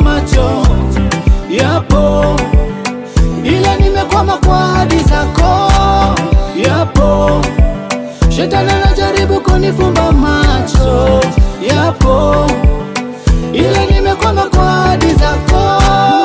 macho, yapo, ila nimekwama kwa ahadi zako, yapo, shetani anajaribu kunifumba macho, yapo, ila nimekwama kwa ahadi zako.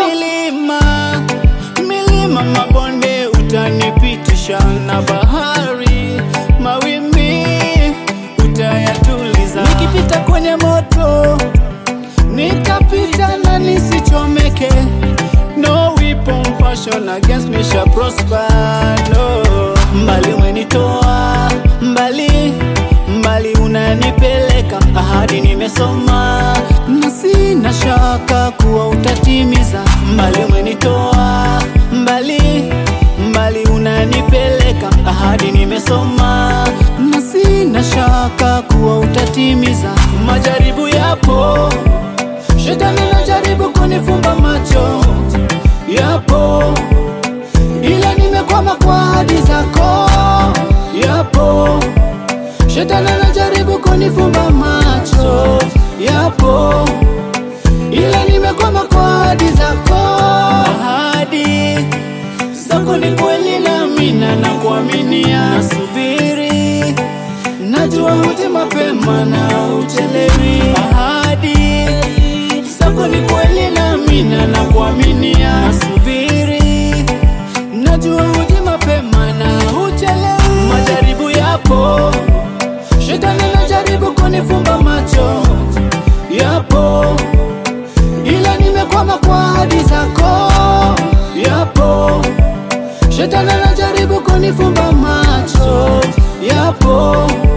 Milima mabonde utanipitisha, na bahari mawimbi utayatuliza. Nikipita kwenye moto nitapita na nisichomeke. No weapon fashioned against me shall prosper, no. Mbali umenitoa, mbali unanipeleka. Ahadi nimesoma na sina shaka kuwa utatimiza. Mbali umenitoa, mbali unanipeleka. Ahadi nimesoma na sina shaka kuwa utatimiza. Majaribu yapo, shetani anajaribu kunifumba macho, yapo, ila nimekwama kwa ahadi zako, yapo, shetani anajaribu kunifumba macho, yapo, ila nimekwama kwa ahadi zako. Ahadi zako ni kweli na mina na kuaminia. Nasubiri, najua huja mapema na uchelewi. Ahadi zako ni kweli na mina na kuaminia. Nasubiri, najua huja mapema na uchelewi. Majaribu yapo, shetani anajaribu kunifumba macho, yapo, ila nimekwama kwa ahadi zako, yapo, shetani anajaribu kunifumba macho, yapo.